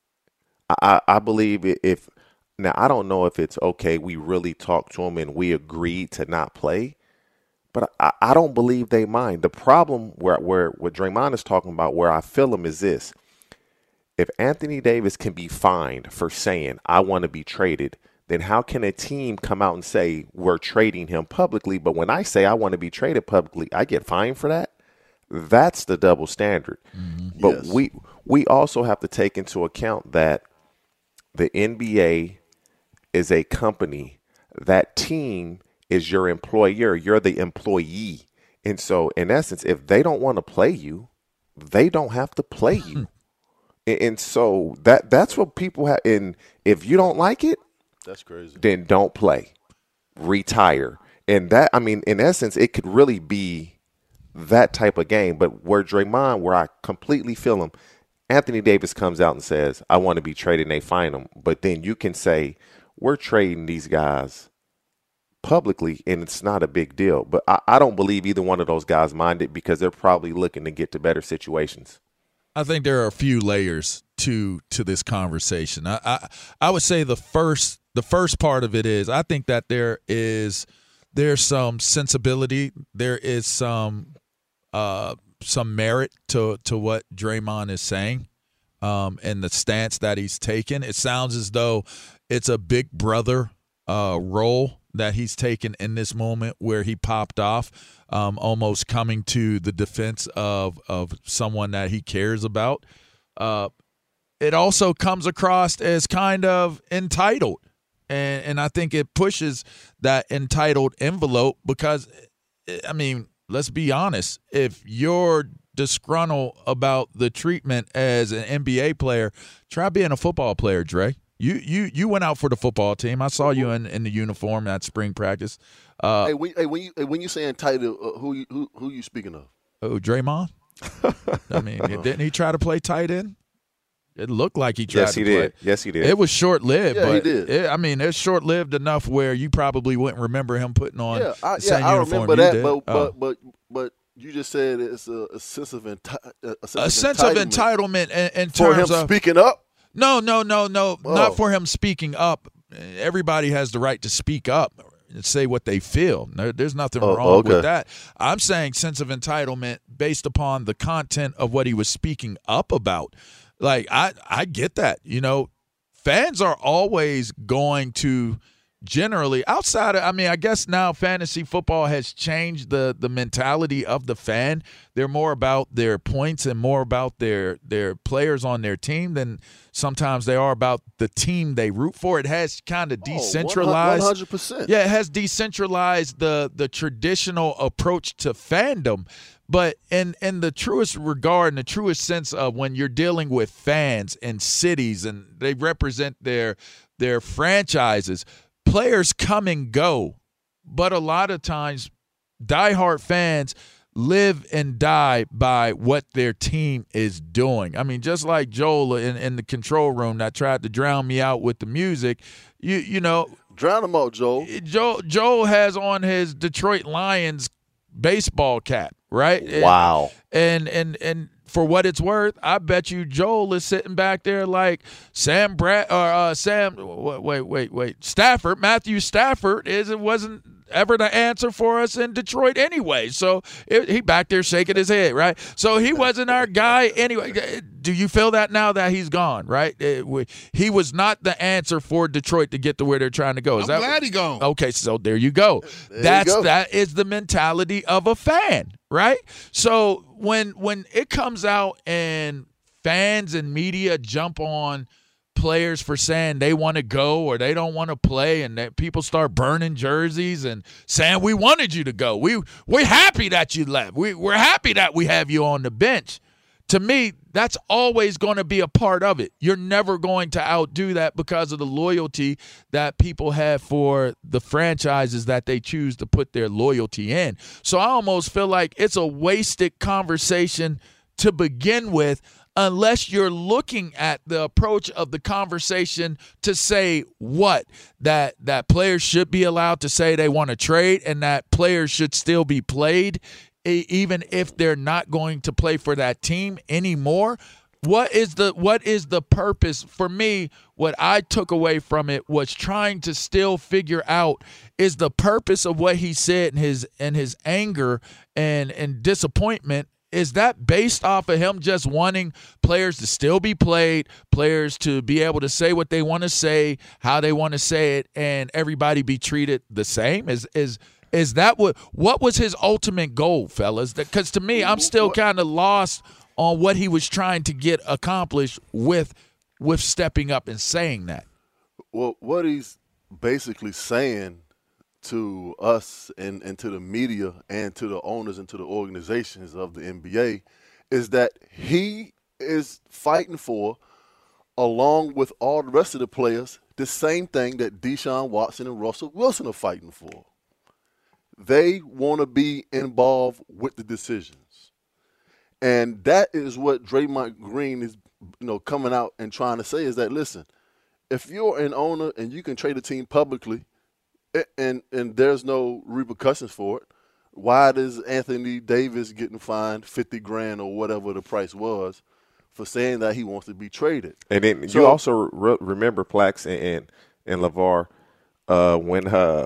I, I believe if – now, I don't know if it's okay, we really talked to them and we agreed to not play, but I, I don't believe they mind. The problem where, where what Draymond is talking about, where I feel him, is this. If Anthony Davis can be fined for saying, I want to be traded, then how can a team come out and say we're trading him publicly, but when I say I want to be traded publicly, I get fined for that? That's the double standard. Mm-hmm. But yes. we we also have to take into account that the N B A is a company. That team is your employer. You're the employee. And so, in essence, if they don't want to play you, they don't have to play you. And so that that's what people have. And if you don't like it, that's crazy. Then don't play, retire. And that, I mean, in essence, it could really be that type of game. But where Draymond, where I completely feel him, Anthony Davis comes out and says, I want to be traded, and they fine him. But then you can say, we're trading these guys publicly, and it's not a big deal. But I, I don't believe either one of those guys mind it because they're probably looking to get to better situations. I think there are a few layers to to this conversation. I, I I would say the first the first part of it is I think that there is there's some sensibility, there is some uh, some merit to to what Draymond is saying, um, and the stance that he's taken. It sounds as though it's a big brother uh, role that he's taken in this moment where he popped off, um, almost coming to the defense of of someone that he cares about. Uh, it also comes across as kind of entitled, and and I think it pushes that entitled envelope because, I mean, let's be honest, if you're disgruntled about the treatment as an N B A player, try being a football player, Dre. You you you went out for the football team. I saw you in, in the uniform at spring practice. Uh, hey, when, hey, when you hey, when you say entitled, uh, who you who who you speaking of? Oh, Draymond. I mean, didn't he try to play tight end? It looked like he tried yes, to he play. did. Yes, he did. It was short lived. Yeah, but he did. It, I mean, it's short lived enough where you probably wouldn't remember him putting on Yeah, I, the same yeah, I uniform remember you that. did. But, Oh. but but but you just said it's a, a sense of enti- a sense, a of, sense entitlement of entitlement in, in for terms him of speaking up. No, no, no, no, Oh. not for him speaking up. Everybody has the right to speak up and say what they feel. There, there's nothing Oh, wrong okay. with that. I'm saying sense of entitlement based upon the content of what he was speaking up about. Like, I, I get that. You know, fans are always going to generally outside of, I mean, I guess now fantasy football has changed the the mentality of the fan. They're more about their points and more about their their players on their team than sometimes they are about the team they root for. It has kind of decentralized. one hundred percent. Yeah, it has decentralized the the traditional approach to fandom. But in, in the truest regard, in the truest sense of when you're dealing with fans and cities and they represent their their franchises, players come and go. But a lot of times, diehard fans live and die by what their team is doing. I mean, just like Joel in, in the control room that tried to drown me out with the music, you you know. Drown him out, Joel. Joel, Joel has on his Detroit Lions baseball cap, right? Wow. And and and for what it's worth, I bet you Joel is sitting back there like Sam Brad or uh, Sam. Wait, wait, wait. Stafford, Matthew Stafford is it wasn't ever the answer for us in Detroit anyway. So it, he back there shaking his head, right? So he wasn't our guy anyway. Do you feel that now that he's gone, right? It, we, he was not the answer for Detroit to get to where they're trying to go. Is I'm that, glad he gone. Okay, so there you go. There That's you go. that is the mentality of a fan, right? So when when it comes out and fans and media jump on players for saying they want to go or they don't want to play, and that people start burning jerseys and saying we wanted you to go. We we're happy that you left. We we're happy that we have you on the bench. To me, that's always going to be a part of it. You're never going to outdo that because of the loyalty that people have for the franchises that they choose to put their loyalty in. So I almost feel like it's a wasted conversation to begin with, unless you're looking at the approach of the conversation to say what? That that players should be allowed to say they want to trade and that players should still be played e- even if they're not going to play for that team anymore. What is the what is the purpose? For me, what I took away from it was trying to still figure out is the purpose of what he said in his in his anger and, and disappointment. Is that based off of him just wanting players to still be played, players to be able to say what they want to say, how they want to say it, and everybody be treated the same? Is is is that what what was his ultimate goal, fellas? Because to me, I'm still kind of lost on what he was trying to get accomplished with with stepping up and saying that. Well, what he's basically saying to us and, and to the media and to the owners and to the organizations of the N B A is that he is fighting for, along with all the rest of the players, the same thing that Deshaun Watson and Russell Wilson are fighting for. They want to be involved with the decisions. And that is what Draymond Green is, you know, coming out and trying to say is that, listen, if you're an owner and you can trade a team publicly, And and there's no repercussions for it, why does Anthony Davis getting fined fifty grand or whatever the price was for saying that he wants to be traded? And then So- you also re- remember Plax and and, and LeVar uh, when uh,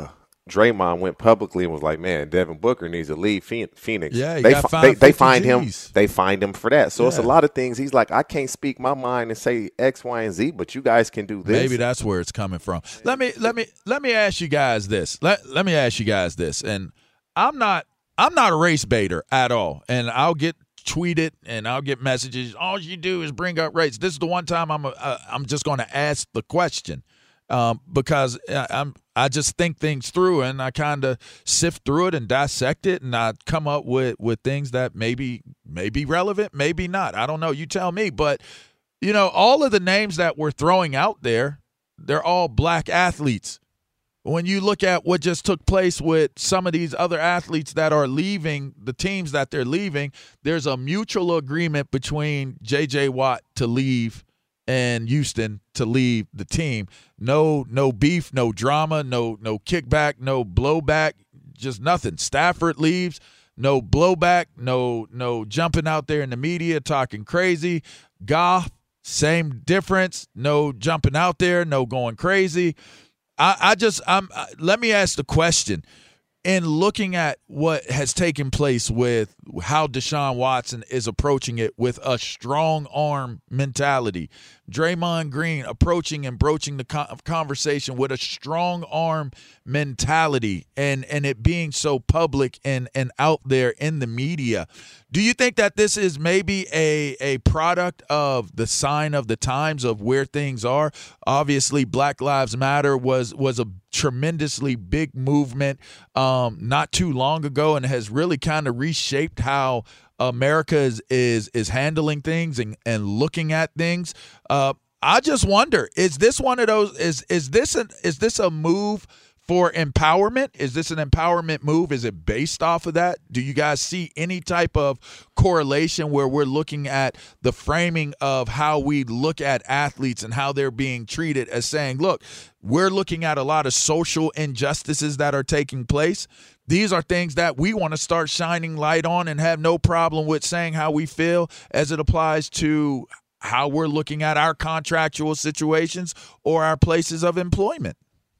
Draymond went publicly and was like, "Man, Devin Booker needs to leave Phoenix." Yeah, he they got fi- fined they, they find him. G's. They find him for that. So Yeah. it's a lot of things. He's like, I can't speak my mind and say X, Y, and Z, but you guys can do this. Maybe that's where it's coming from. Let me let me let me ask you guys this. Let let me ask you guys this. And I'm not I'm not a race baiter at all. And I'll get tweeted and I'll get messages. All you do is bring up race. This is the one time I'm a, uh, I'm just going to ask the question. Um, because I, I'm, I just think things through and I kind of sift through it and dissect it, and I come up with, with things that maybe may be relevant, maybe not. I don't know. You tell me. But, you know, all of the names that we're throwing out there, they're all black athletes. When you look at what just took place with some of these other athletes that are leaving, the teams that they're leaving, there's a mutual agreement between J J. Watt to leave and Houston to leave the team. No, no beef, no drama, no, no kickback, no blowback, just nothing. Stafford leaves, no blowback, no, no jumping out there in the media talking crazy. Goff, same difference. No jumping out there, no going crazy. I, I just, I'm. Let me ask the question. In looking at what has taken place with how Deshaun Watson is approaching it with a strong arm mentality, Draymond Green approaching and broaching the conversation with a strong arm mentality, and, and it being so public and, and out there in the media, do you think that this is maybe a, a product of the sign of the times of where things are? Obviously, Black Lives Matter was was a tremendously big movement um, not too long ago, and has really kind of reshaped how America is is, is handling things and, and looking at things. Uh, I just wonder, is this one of those? Is is this an, is this a move for empowerment? Is this an empowerment move? Is it based off of that? Do you guys see any type of correlation where we're looking at the framing of how we look at athletes and how they're being treated as saying, look, we're looking at a lot of social injustices that are taking place. These are things that we want to start shining light on and have no problem with saying how we feel as it applies to how we're looking at our contractual situations or our places of employment.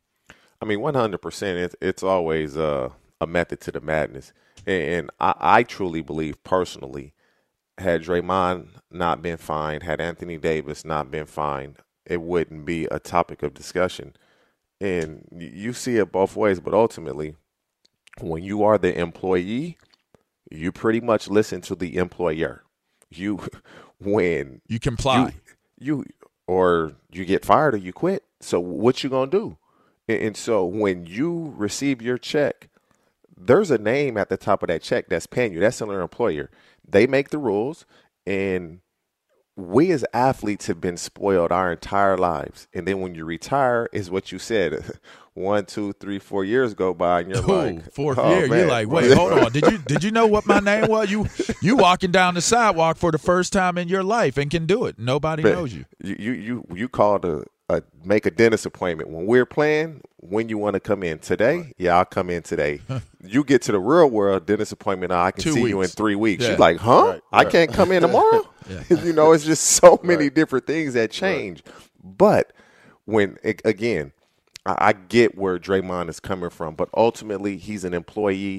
I mean, one hundred percent, it's, it's always uh, a method to the madness. And, and I, I truly believe personally, had Draymond not been fined, had Anthony Davis not been fined, it wouldn't be a topic of discussion. And you see it both ways, but ultimately, when you are the employee, you pretty much listen to the employer. You, when you comply, you, you or you get fired or you quit. So what you gonna do? And so when you receive your check, there's a name at the top of that check that's paying you. That's your employer. They make the rules, and we as athletes have been spoiled our entire lives. And then when you retire, is what you said. One, two, three, four years go by, and you're Ooh, like, fourth oh, year. man. You're like, wait, hold on. Did you did you know what my name was? You you walking down the sidewalk for the first time in your life and can do it. Nobody But knows you. You you you, you called a, a make a dentist appointment when we're playing. When you want to come in today? Right. Yeah, I'll come in today. You get to the real world, dentist appointment. I can Two see weeks. you in three weeks. Yeah. You're like, huh? Right, I right. can't come in tomorrow. Yeah. You know, it's just so many Right. different things that change. Right. But when a- again, I, I get where Draymond is coming from, but ultimately he's an employee,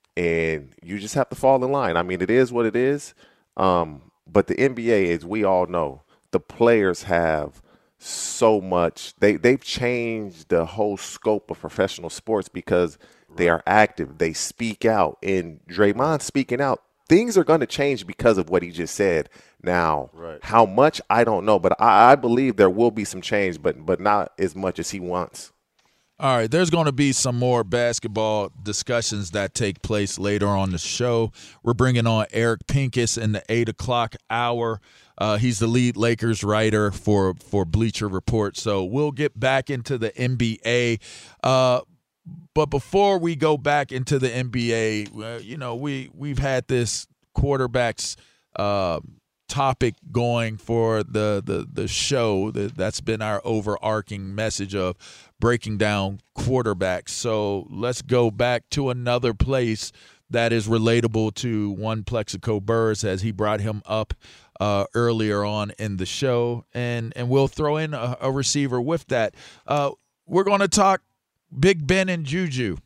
and you just have to fall in line. I mean, it is what it is. Um, but the N B A, as we all know, the players have so much. They they've changed the whole scope of professional sports because they are active. They speak out, and Draymond speaking out. Things are going to change because of what he just said. Now, Right. how much I don't know, but I, I believe there will be some change, but but not as much as he wants. All right, there's going to be some more basketball discussions that take place later on the show. We're bringing on Eric Pincus in the eight o'clock hour. Uh, he's the lead Lakers writer for, for Bleacher Report. So we'll get back into the N B A. Uh, but before we go back into the N B A, uh, you know, we, we've had this quarterbacks uh, topic going for the, the, the show. That's been our overarching message of breaking down quarterbacks. So let's go back to another place that is relatable to one Plexico Burress as he brought him up uh, earlier on in the show. And, and we'll throw in a, a receiver with that. Uh, we're going to talk Big Ben and Juju.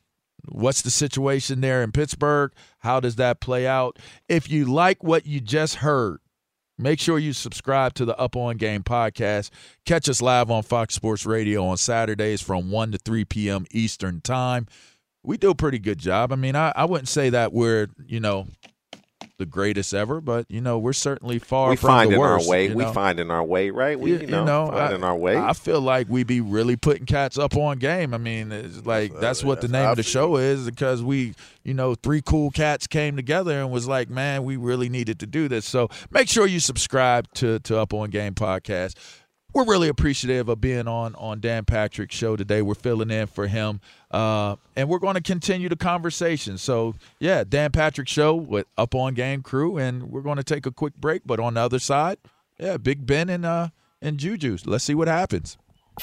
what's the situation there in Pittsburgh? How does that play out? If you like what you just heard, make sure you subscribe to the Up On Game podcast. Catch us live on Fox Sports Radio on Saturdays from one to three p.m. Eastern time. We do a pretty good job. I mean, I, I wouldn't say that we're, you know, the greatest ever, but, you know, we're certainly far we from find the in worst. our way. You We know? find in our way, right? We, you, you know, you know find I, in our way. I feel like we be really putting cats up on game. I mean, it's like that's, that's what the name of the show is, because we, you know, three cool cats came together and was like, man, we really needed to do this. So make sure you subscribe to, to Up On Game podcast. We're really appreciative of being on on Dan Patrick's show today. We're filling in for him, uh, and we're going to continue the conversation. So, yeah, Dan Patrick Show with Up On Game crew, and we're going to take a quick break. But on the other side, yeah, Big Ben and uh, and Juju. Let's see what happens.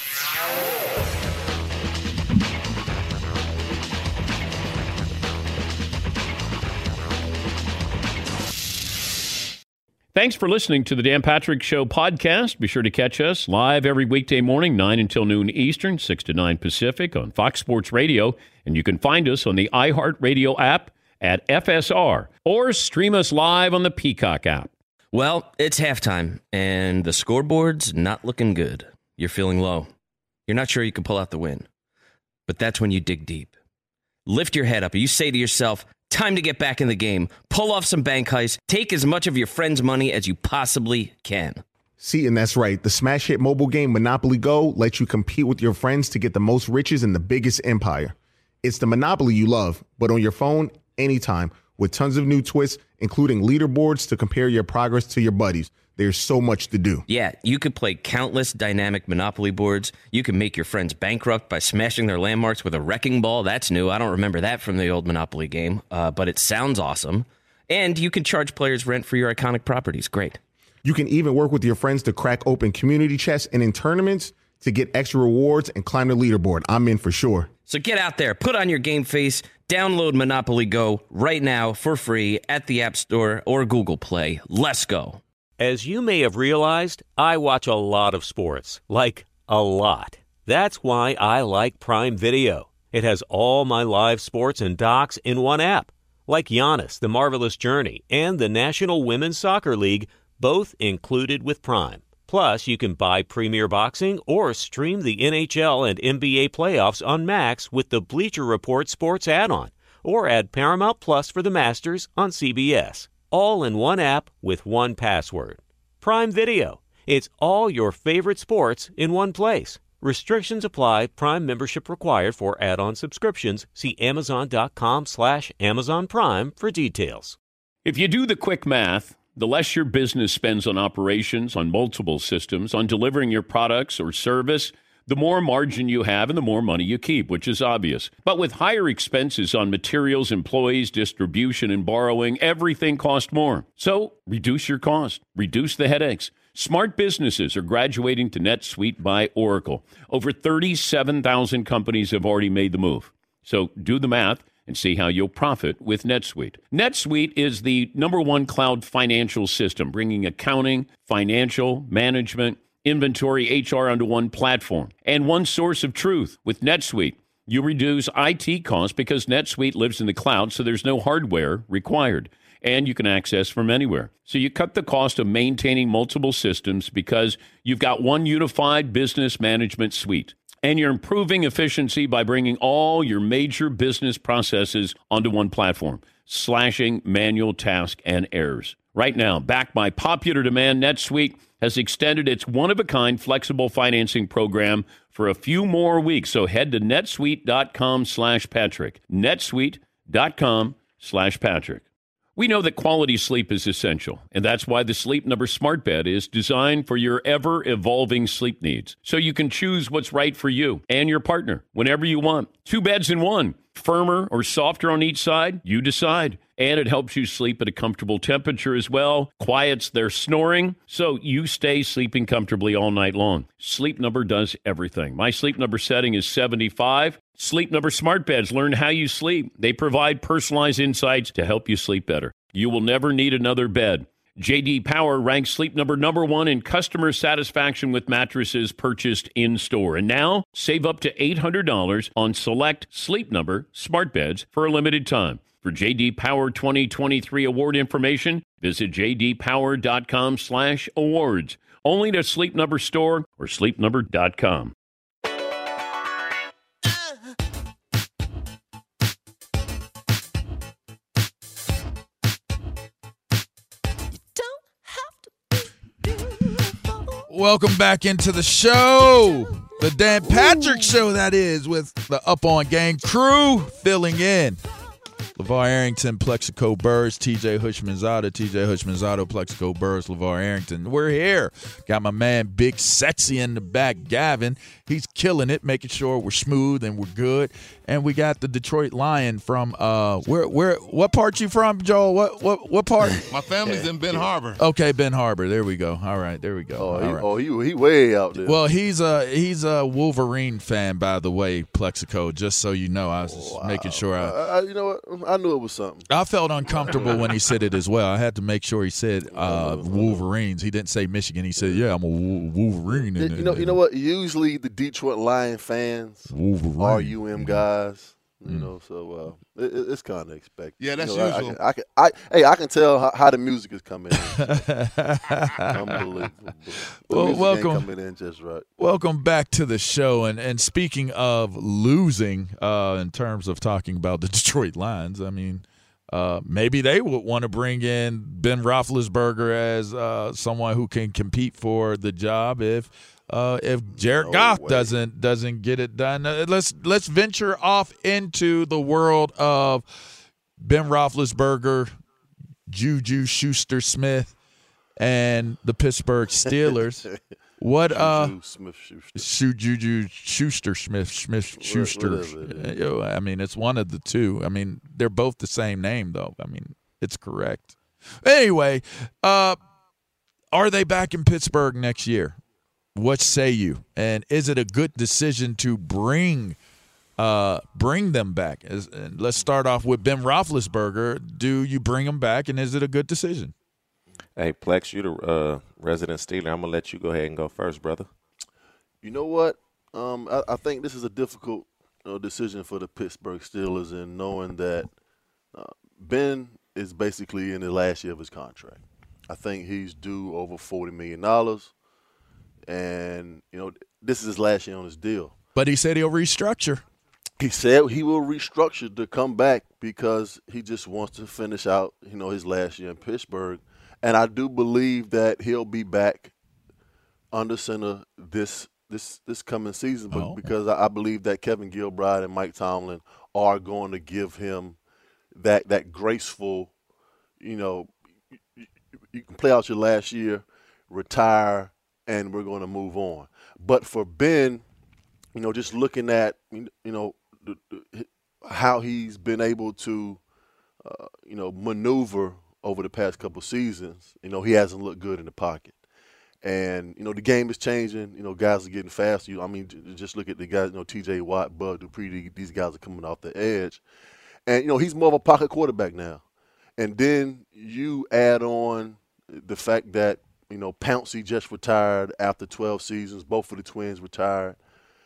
Thanks for listening to the Dan Patrick Show podcast. Be sure to catch us live every weekday morning, nine until noon Eastern, six to nine Pacific on Fox Sports Radio. And you can find us on the iHeartRadio app at F S R or stream us live on the Peacock app. Well, it's halftime, and the scoreboard's not looking good. You're feeling low. You're not sure you can pull out the win. But that's when you dig deep. Lift your head up. You say to yourself, time to get back in the game. Pull off some bank heists. Take as much of your friend's money as you possibly can. See, and that's right. The smash hit mobile game Monopoly Go lets you compete with your friends to get the most riches in the biggest empire. It's the Monopoly you love, but on your phone, anytime, with tons of new twists, including leaderboards to compare your progress to your buddies. There's so much to do. Yeah, you could play countless dynamic Monopoly boards. You can make your friends bankrupt by smashing their landmarks with a wrecking ball. That's new. I don't remember that from the old Monopoly game, uh, but it sounds awesome. And you can charge players rent for your iconic properties. Great. You can even work with your friends to crack open community chests and in tournaments to get extra rewards and climb the leaderboard. I'm in for sure. So get out there, put on your game face, download Monopoly Go right now for free at the App Store or Google Play. Let's go. As you may have realized, I watch a lot of sports, like a lot. That's why I like Prime Video. It has all my live sports and docs in one app, like Giannis, The Marvelous Journey, and the National Women's Soccer League, both included with Prime. Plus, you can buy Premier Boxing or stream the N H L and N B A playoffs on Max with the Bleacher Report Sports add-on, or add Paramount Plus for the Masters on C B S. All in one app with one password. Prime Video. It's all your favorite sports in one place. Restrictions apply. Prime membership required for add-on subscriptions. See Amazon.com slash Amazon Prime for details. If you do the quick math, the less your business spends on operations, on multiple systems, on delivering your products or service, the more margin you have and the more money you keep, which is obvious. But with higher expenses on materials, employees, distribution, and borrowing, everything costs more. So reduce your cost. Reduce the headaches. Smart businesses are graduating to NetSuite by Oracle. Over thirty-seven thousand companies have already made the move. So do the math and see how you'll profit with NetSuite. NetSuite is the number one cloud financial system, bringing accounting, financial, management, inventory, H R onto one platform and one source of truth. With NetSuite, you reduce I T costs because NetSuite lives in the cloud, so there's no hardware required, and you can access from anywhere. So you cut the cost of maintaining multiple systems because you've got one unified business management suite, and you're improving efficiency by bringing all your major business processes onto one platform, slashing manual tasks and errors. Right now, backed by popular demand, NetSuite has extended its one-of-a-kind flexible financing program for a few more weeks. So head to netsuite.com slash Patrick. netsuite.com slash Patrick. We know that quality sleep is essential, and that's why the Sleep Number Smart Bed is designed for your ever-evolving sleep needs. So you can choose what's right for you and your partner whenever you want. Two beds in one. Firmer or softer on each side, you decide. And it helps you sleep at a comfortable temperature as well, quiets their snoring, so you stay sleeping comfortably all night long. Sleep Number does everything. My Sleep Number setting is seventy-five. Sleep Number Smart Beds learn how you sleep. They provide personalized insights to help you sleep better. You will never need another bed. J D Power ranks Sleep Number number one in customer satisfaction with mattresses purchased in-store. And now, save up to eight hundred dollars on select Sleep Number smart beds for a limited time. For J D Power twenty twenty-three award information, visit j d power dot com slash awards. Only at a Sleep Number store or sleep number dot com. Welcome back into the show. The Dan Patrick Show, that is, with the Up On Game crew filling in. LeVar Arrington, Plexico Burrs, T J Hushmanzada, T J Hushmanzada, Plexico Burrs, LeVar Arrington. We're here. Got my man Big Sexy in the back, Gavin. He's killing it, making sure we're smooth and we're good. And we got the Detroit Lion from uh, where where what part you from, Joel? What what what part? My family's in Ben Harbor. Okay, Ben Harbor. There we go. All right, there we go. Oh, All he, right. oh, he he way out there. Well, he's a he's a Wolverine fan, by the way, Plexico. Just so you know, I was just wow. making sure. I, I, you know what? I knew it was something. I felt uncomfortable when he said it as well. I had to make sure he said uh, Wolverines. He didn't say Michigan. He said, "Yeah, I'm a Wolverine." You, you know, you know what? Usually the Detroit Lion fans Wolverine. are U M guys. You know, so uh, it, it's kind of expected. Yeah, that's you know, usual. I, I, can, I, I, hey, I can tell how, how the music is coming in. Unbelievable. The Well, music welcome. ain't coming in just right. Welcome back to the show. And and speaking of losing, uh, in terms of talking about the Detroit Lions, I mean, uh, maybe they would want to bring in Ben Roethlisberger as uh, someone who can compete for the job if. Uh, if Jared No Goff way. doesn't doesn't get it done, uh, let's let's venture off into the world of Ben Roethlisberger, Juju Schuster-Smith, and the Pittsburgh Steelers. What uh, Juju Smith-Schuster. Schu- Juju Schuster-Smith, Smith Schuster. whatever it Uh, I mean, it's one of the two. I mean, they're both the same name, though. I mean, it's correct. Anyway, uh, are they back in Pittsburgh next year? What say you? And is it a good decision to bring uh, bring them back? As, and let's start off with Ben Roethlisberger. Do you bring him back, and is it a good decision? Hey, Plex, you're the uh, resident Steeler. I'm going to let you go ahead and go first, brother. You know what? Um, I, I think this is a difficult you know, decision for the Pittsburgh Steelers in knowing that uh, Ben is basically in the last year of his contract. I think he's due over forty million dollars. And, you know, this is his last year on his deal. But he said he'll restructure. He said he will restructure to come back because he just wants to finish out, you know, his last year in Pittsburgh. And I do believe that he'll be back under center this this this coming season but Oh. because I, I believe that Kevin Gilbride and Mike Tomlin are going to give him that that graceful, you know, you, you can play out your last year, retire, and we're going to move on. But for Ben, you know, just looking at, you know, the, the, how he's been able to, uh, you know, maneuver over the past couple seasons, you know, he hasn't looked good in the pocket. And, you know, the game is changing. You know, guys are getting faster. You, I mean, just look at the guys, you know, T J Watt, Bud Dupree, these guys are coming off the edge. And, you know, he's more of a pocket quarterback now. And then you add on the fact that, you know, Pouncey just retired after twelve seasons. Both of the twins retired.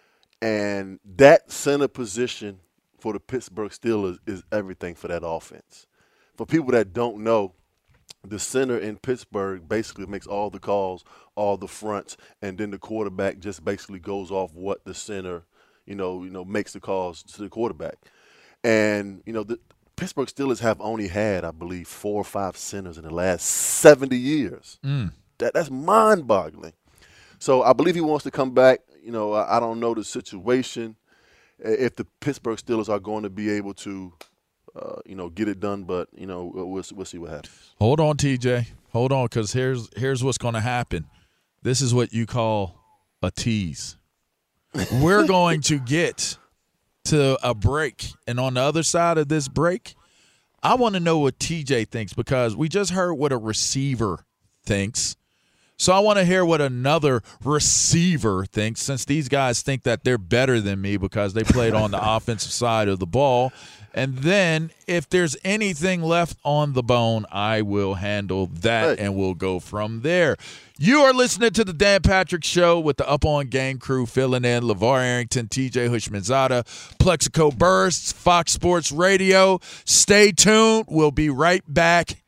And that center position for the Pittsburgh Steelers is everything for that offense. For people that don't know, the center in Pittsburgh basically makes all the calls, all the fronts, and then the quarterback just basically goes off what the center, you know, you know, makes the calls to the quarterback. And, you know, the Pittsburgh Steelers have only had, I believe, four or five centers in the last seventy years. Mm. That that's mind-boggling. So I believe he wants to come back. You know, I, I don't know the situation, if the Pittsburgh Steelers are going to be able to, uh, you know, get it done. But, you know, we'll, we'll see what happens. Hold on, T J. Hold on, because here's here's what's going to happen. This is what you call a tease. We're going to get to a break, and on the other side of this break, I want to know what T J thinks, because we just heard what a receiver thinks. So I want to hear what another receiver thinks, since these guys think that they're better than me because they played on the offensive side of the ball. And then if there's anything left on the bone, I will handle that, hey. and we'll go from there. You are listening to the Dan Patrick Show with the Up On Game crew filling in. LeVar Arrington, T J Houshmandzadeh, Plexico Bursts, Fox Sports Radio. Stay tuned. We'll be right back.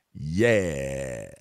Yeah.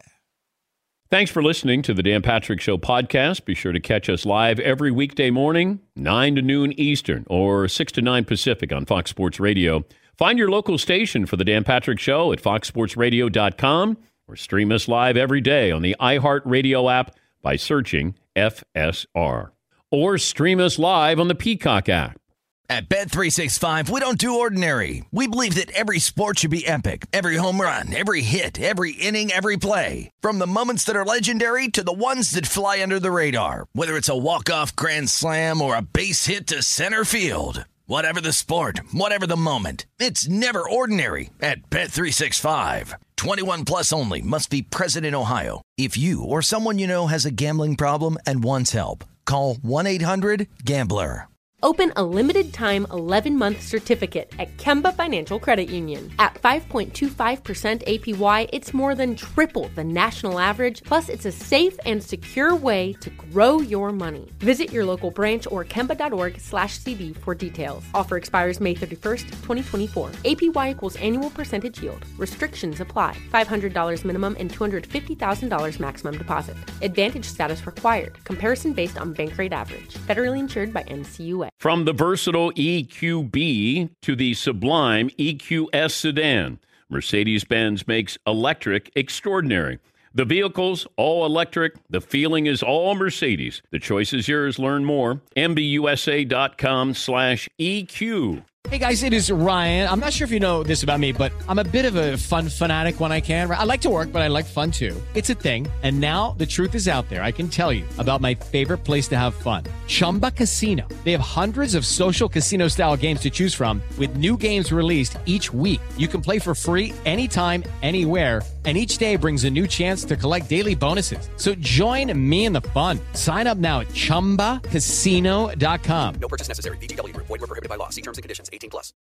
Thanks for listening to the Dan Patrick Show podcast. Be sure to catch us live every weekday morning, nine to noon Eastern or six to nine Pacific on Fox Sports Radio. Find your local station for the Dan Patrick Show at fox sports radio dot com or stream us live every day on the iHeartRadio app by searching F S R. Or stream us live on the Peacock app. At Bet three sixty-five, we don't do ordinary. We believe that every sport should be epic. Every home run, every hit, every inning, every play. From the moments that are legendary to the ones that fly under the radar. Whether it's a walk-off grand slam or a base hit to center field. Whatever the sport, whatever the moment, it's never ordinary at Bet three sixty-five. twenty-one plus only. Must be present in Ohio. If you or someone you know has a gambling problem and wants help, call one eight hundred gambler. Open a limited-time eleven-month certificate at Kemba Financial Credit Union. At five point two five percent A P Y, it's more than triple the national average, plus it's a safe and secure way to grow your money. Visit your local branch or kemba.org slash CD for details. Offer expires May thirty-first, twenty twenty-four. A P Y equals annual percentage yield. Restrictions apply. five hundred dollars minimum and two hundred fifty thousand dollars maximum deposit. Advantage status required. Comparison based on bank rate average. Federally insured by N C U A. From the versatile E Q B to the sublime E Q S sedan, Mercedes-Benz makes electric extraordinary. The vehicle's all electric. The feeling is all Mercedes. The choice is yours. Learn more. M B U S A dot com slash E Q. Hey guys, it is Ryan. I'm not sure if you know this about me, but I'm a bit of a fun fanatic when I can. I like to work, but I like fun too. It's a thing. And now the truth is out there. I can tell you about my favorite place to have fun. Chumba Casino. They have hundreds of social casino style games to choose from with new games released each week. You can play for free anytime, anywhere. And each day brings a new chance to collect daily bonuses. So join me in the fun. Sign up now at chumba casino dot com. No purchase necessary. V G W Group. Void where prohibited by law. See terms and conditions. eighteen plus.